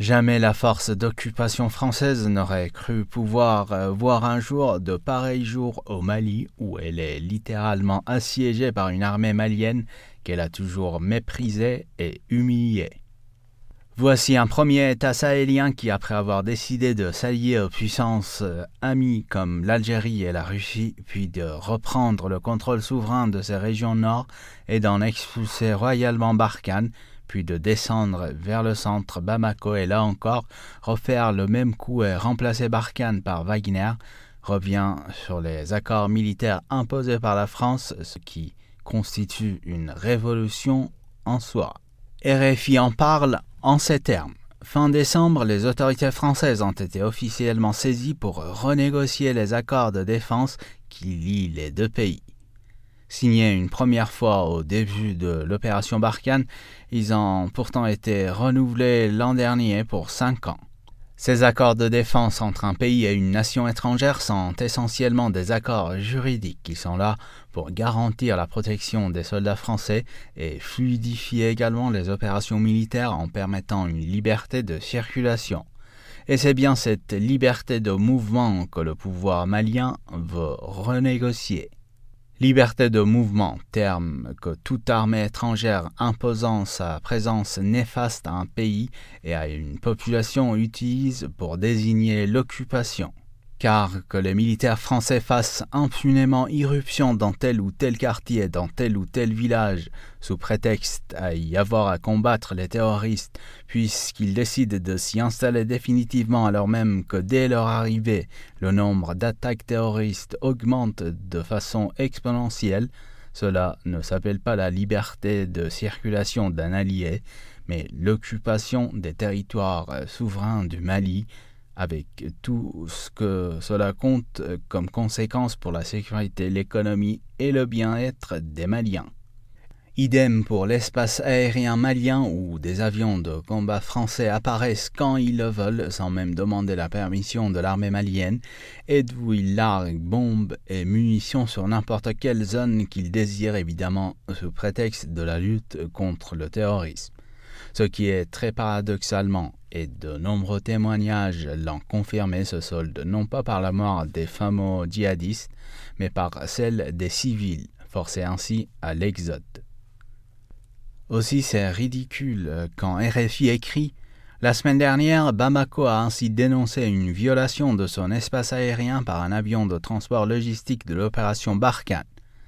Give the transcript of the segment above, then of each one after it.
Jamais la force d'occupation française n'aurait cru pouvoir voir un jour de pareils jours au Mali, où elle est littéralement assiégée par une armée malienne qu'elle a toujours méprisée et humiliée. Voici un premier État sahélien qui, après avoir décidé de s'allier aux puissances amies comme l'Algérie et la Russie, puis de reprendre le contrôle souverain de ses régions nord et d'en expulser royalement Barkhane, puis de descendre vers le centre Bamako et là encore refaire le même coup et remplacer Barkhane par Wagner, revient sur les accords militaires imposés par la France, ce qui constitue une révolution en soi. RFI en parle en ces termes. Fin décembre, les autorités françaises ont été officiellement saisies pour renégocier les accords de défense qui lient les deux pays. Signés une première fois au début de l'opération Barkhane, ils ont pourtant été renouvelés l'an dernier pour 5 ans. Ces accords de défense entre un pays et une nation étrangère sont essentiellement des accords juridiques qui sont là pour garantir la protection des soldats français et fluidifier également les opérations militaires en permettant une liberté de circulation. Et c'est bien cette liberté de mouvement que le pouvoir malien veut renégocier. Liberté de mouvement, terme que toute armée étrangère imposant sa présence néfaste à un pays et à une population utilise pour désigner l'occupation. Car que les militaires français fassent impunément irruption dans tel ou tel quartier, dans tel ou tel village, sous prétexte à y avoir à combattre les terroristes, puisqu'ils décident de s'y installer définitivement alors même que dès leur arrivée, le nombre d'attaques terroristes augmente de façon exponentielle, cela ne s'appelle pas la liberté de circulation d'un allié, mais l'occupation des territoires souverains du Mali, avec tout ce que cela compte comme conséquence pour la sécurité, l'économie et le bien-être des Maliens. Idem pour l'espace aérien malien où des avions de combat français apparaissent quand ils le veulent sans même demander la permission de l'armée malienne et d'où ils larguent bombes et munitions sur n'importe quelle zone qu'ils désirent évidemment sous prétexte de la lutte contre le terrorisme. Ce qui est très paradoxalement, et de nombreux témoignages l'ont confirmé, se solde non pas par la mort des fameux djihadistes, mais par celle des civils, forcés ainsi à l'exode. Aussi c'est ridicule quand RFI écrit « La semaine dernière, Bamako a ainsi dénoncé une violation de son espace aérien par un avion de transport logistique de l'opération Barkhane.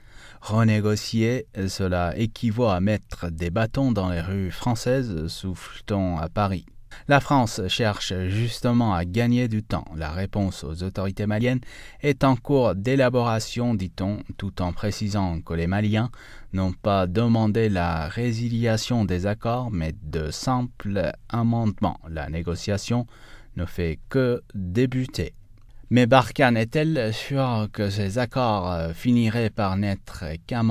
Renégocier, cela équivaut à mettre des bâtons dans les rues françaises, souffle-t-on à Paris. La France cherche justement à gagner du temps. La réponse aux autorités maliennes est en cours d'élaboration, dit-on, tout en précisant que les Maliens n'ont pas demandé la résiliation des accords, mais de simples amendements. La négociation ne fait que débuter. Mais Barkhane est-elle sûre que ces accords finiraient par n'être qu'amendés ?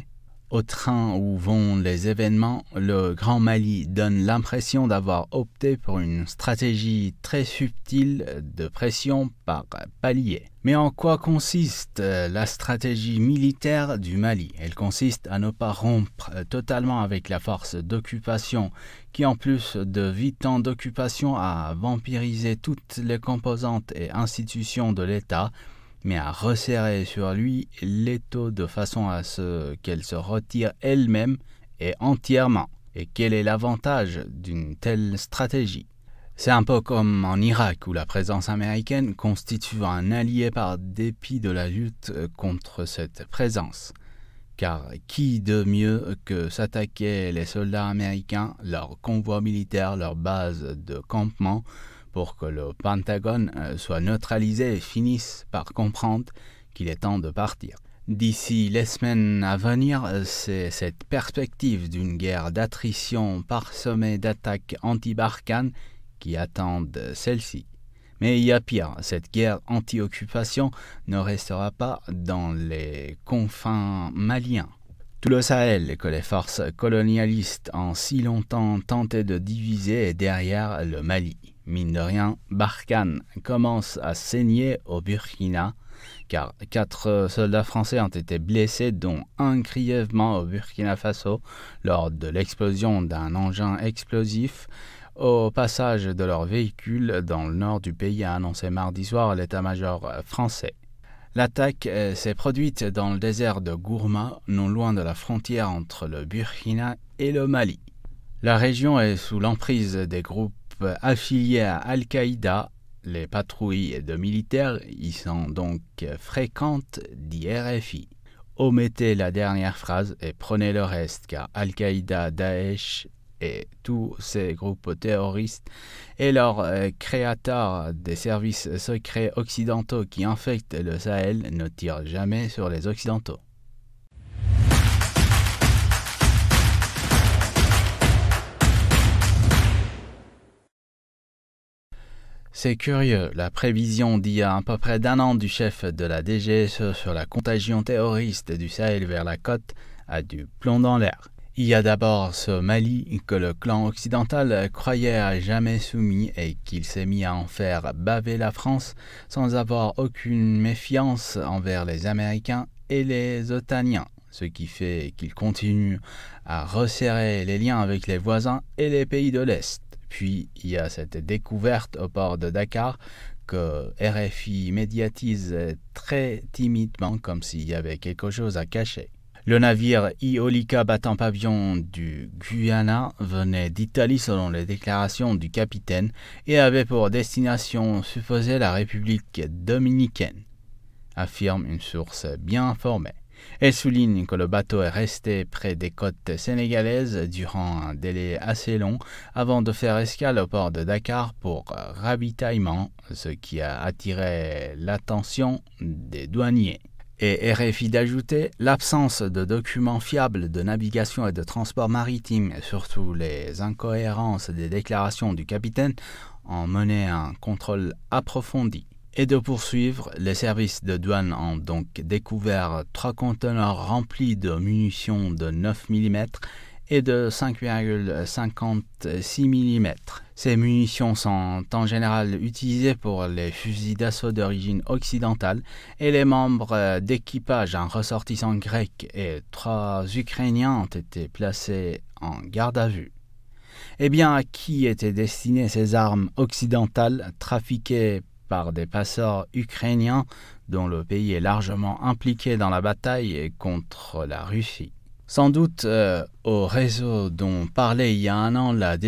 Au train où vont les événements, le Grand Mali donne l'impression d'avoir opté pour une stratégie très subtile de pression par palier. Mais en quoi consiste la stratégie militaire du Mali ? Elle consiste à ne pas rompre totalement avec la force d'occupation qui, en plus de 8 ans d'occupation, a vampirisé toutes les composantes et institutions de l'État, mais à resserrer sur lui l'étau de façon à ce qu'elle se retire elle-même et entièrement. Et quel est l'avantage d'une telle stratégie ? C'est un peu comme en Irak où la présence américaine constitue un allié par dépit de la lutte contre cette présence. Car qui de mieux que s'attaquer les soldats américains, leurs convois militaires, leurs bases de campement, pour que le Pentagone soit neutralisé et finisse par comprendre qu'il est temps de partir. D'ici les semaines à venir, c'est cette perspective d'une guerre d'attrition parsemée d'attaques anti-Barkhane qui attendent celle-ci. Mais il y a pire, cette guerre anti-occupation ne restera pas dans les confins maliens. Tout le Sahel que les forces colonialistes ont si longtemps tenté de diviser est derrière le Mali. Mine de rien, Barkhane commence à saigner au Burkina, car 4 soldats français ont été blessés, dont un grièvement au Burkina Faso, lors de l'explosion d'un engin explosif au passage de leurs véhicules dans le nord du pays, a annoncé mardi soir l'état-major français. L'attaque s'est produite dans le désert de Gourma, non loin de la frontière entre le Burkina et le Mali. La région est sous l'emprise des groupes affiliés à Al-Qaïda. Les patrouilles de militaires y sont donc fréquentes, dit RFI. Omettez la dernière phrase et prenez le reste, car Al-Qaïda, Daesh et tous ces groupes terroristes et leurs créateurs des services secrets occidentaux qui infectent le Sahel ne tirent jamais sur les Occidentaux. C'est curieux, la prévision d'il y a à peu près d'un an du chef de la DGSE sur la contagion terroriste du Sahel vers la côte a du plomb dans l'air. Il y a d'abord ce Mali que le clan occidental croyait à jamais soumis et qu'il s'est mis à en faire baver la France sans avoir aucune méfiance envers les Américains et les Otaniens, ce qui fait qu'il continue à resserrer les liens avec les voisins et les pays de l'Est. Puis il y a cette découverte au port de Dakar que RFI médiatise très timidement comme s'il y avait quelque chose à cacher. Le navire Iolika battant pavillon du Guyana venait d'Italie selon les déclarations du capitaine et avait pour destination supposée la République dominicaine, affirme une source bien informée. Elle souligne que le bateau est resté près des côtes sénégalaises durant un délai assez long avant de faire escale au port de Dakar pour ravitaillement, ce qui a attiré l'attention des douaniers. Et RFI d'ajouter, l'absence de documents fiables de navigation et de transport maritime et surtout les incohérences des déclarations du capitaine ont mené un contrôle approfondi. Et de poursuivre, les services de douane ont donc découvert 3 conteneurs remplis de munitions de 9 mm et de 5,56 mm. Ces munitions sont en général utilisées pour les fusils d'assaut d'origine occidentale et les membres d'équipage, un ressortissant grec et 3 Ukrainiens, ont été placés en garde à vue. Eh bien, à qui étaient destinées ces armes occidentales trafiquées par des passeurs ukrainiens dont le pays est largement impliqué dans la bataille contre la Russie? Sans doute au réseau dont parlait il y a un an la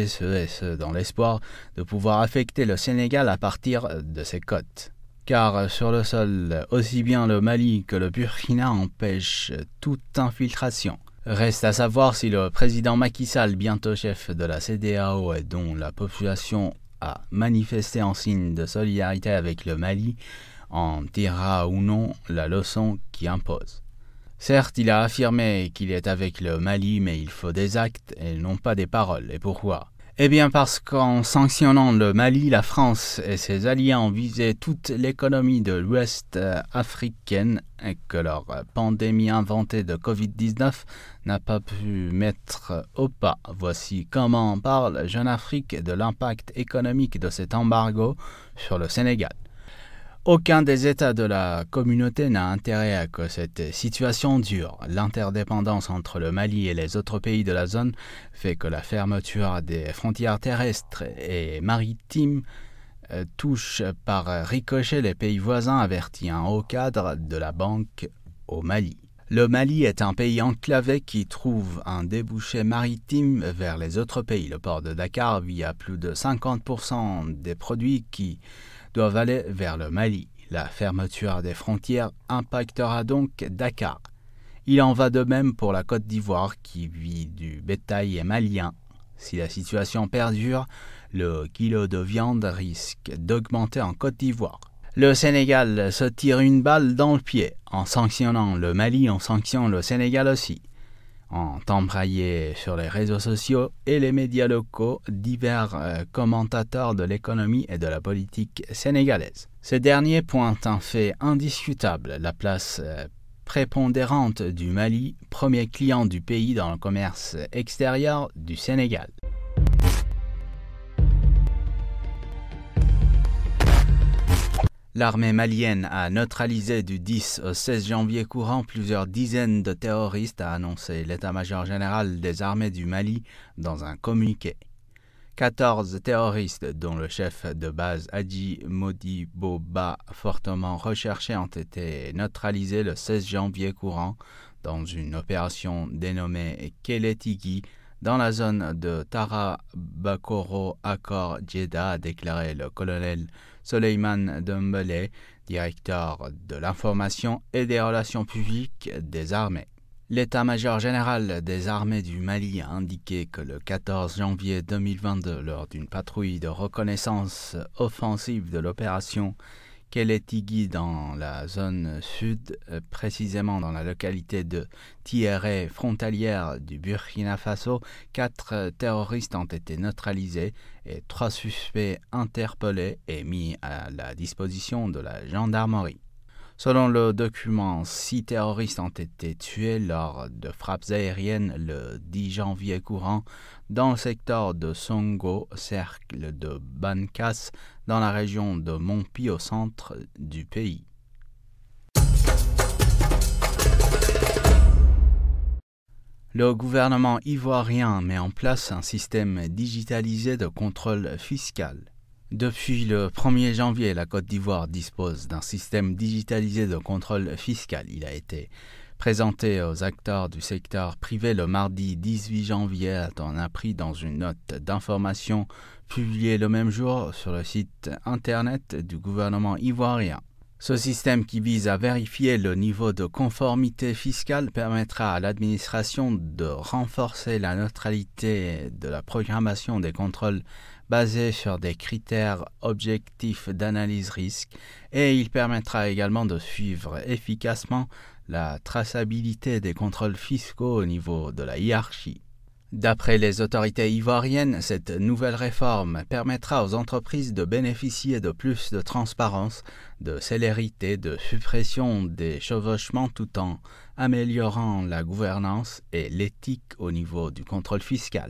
DGSE dans l'espoir de pouvoir affecter le Sénégal à partir de ses côtes. Car sur le sol, aussi bien le Mali que le Burkina empêchent toute infiltration. Reste à savoir si le président Macky Sall, bientôt chef de la CEDEAO et dont la population a manifesté en signe de solidarité avec le Mali, en tirera ou non la leçon qui impose. Certes, il a affirmé qu'il est avec le Mali, mais il faut des actes et non pas des paroles. Et pourquoi ? Eh bien parce qu'en sanctionnant le Mali, la France et ses alliés ont visé toute l'économie de l'Ouest africaine et que leur pandémie inventée de Covid-19 n'a pas pu mettre au pas. Voici comment parle Jeune Afrique de l'impact économique de cet embargo sur le Sénégal. Aucun des États de la communauté n'a intérêt à que cette situation dure. L'interdépendance entre le Mali et les autres pays de la zone fait que la fermeture des frontières terrestres et maritimes touche par ricochet les pays voisins, avertit un haut cadre de la banque au Mali. Le Mali est un pays enclavé qui trouve un débouché maritime vers les autres pays. Le port de Dakar via plus de 50% des produits qui doivent aller vers le Mali. La fermeture des frontières impactera donc Dakar. Il en va de même pour la Côte d'Ivoire qui vit du bétail malien. Si la situation perdure, le kilo de viande risque d'augmenter en Côte d'Ivoire. Le Sénégal se tire une balle dans le pied. En sanctionnant le Mali, on sanctionne le Sénégal aussi. Ont embrayé sur les réseaux sociaux et les médias locaux divers commentateurs de l'économie et de la politique sénégalaise. Ces derniers pointent un fait indiscutable, la place prépondérante du Mali, premier client du pays dans le commerce extérieur du Sénégal. L'armée malienne a neutralisé du 10 au 16 janvier courant plusieurs dizaines de terroristes, a annoncé l'état-major général des armées du Mali dans un communiqué. 14 terroristes, dont le chef de base Hadji Modibo Ba, fortement recherché, ont été neutralisés le 16 janvier courant dans une opération dénommée Kélétigui dans la zone de Tara-Bakoro Accord Djeddah, a déclaré le colonel Soleiman Dembélé, directeur de l'information et des relations publiques des armées. L'état-major général des armées du Mali a indiqué que le 14 janvier 2022, lors d'une patrouille de reconnaissance offensive de l'opération Kélétigui dans la zone sud, précisément dans la localité de Tiéré, frontalière du Burkina Faso, 4 terroristes ont été neutralisés et 3 suspects interpellés et mis à la disposition de la gendarmerie. Selon le document, 6 terroristes ont été tués lors de frappes aériennes le 10 janvier courant dans le secteur de Songo, cercle de Bankas, dans la région de Mompi au centre du pays. Le gouvernement ivoirien met en place un système digitalisé de contrôle fiscal. Depuis le 1er janvier, la Côte d'Ivoire dispose d'un système digitalisé de contrôle fiscal. Il a été présenté aux acteurs du secteur privé le mardi 18 janvier, a-t-on appris dans une note d'information publiée le même jour sur le site internet du gouvernement ivoirien. Ce système, qui vise à vérifier le niveau de conformité fiscale, permettra à l'administration de renforcer la neutralité de la programmation des contrôles basés sur des critères objectifs d'analyse risque, et il permettra également de suivre efficacement la traçabilité des contrôles fiscaux au niveau de la hiérarchie. D'après les autorités ivoiriennes, cette nouvelle réforme permettra aux entreprises de bénéficier de plus de transparence, de célérité, de suppression des chevauchements, tout en améliorant la gouvernance et l'éthique au niveau du contrôle fiscal.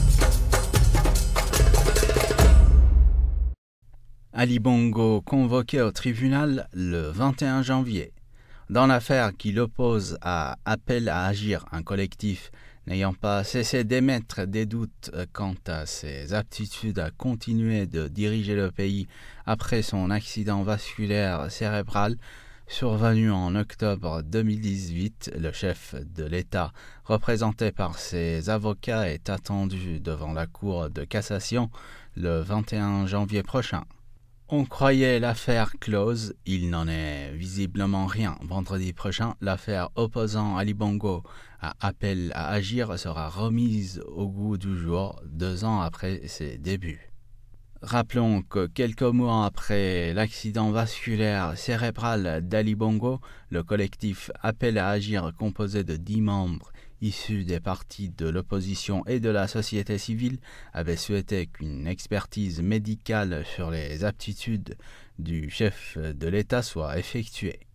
Ali Bongo convoqué au tribunal le 21 janvier. Dans l'affaire qui l'oppose à Appel à agir, un collectif n'ayant pas cessé d'émettre des doutes quant à ses aptitudes à continuer de diriger le pays après son accident vasculaire cérébral survenu en octobre 2018, le chef de l'État, représenté par ses avocats, est attendu devant la Cour de cassation le 21 janvier prochain. On croyait l'affaire close, il n'en est visiblement rien. Vendredi prochain, l'affaire opposant Ali Bongo à Appel à agir sera remise au goût du jour, 2 ans après ses débuts. Rappelons que quelques mois après l'accident vasculaire cérébral d'Ali Bongo, le collectif Appel à agir, composé de 10 membres issus des partis de l'opposition et de la société civile, avait souhaité qu'une expertise médicale sur les aptitudes du chef de l'État soit effectuée.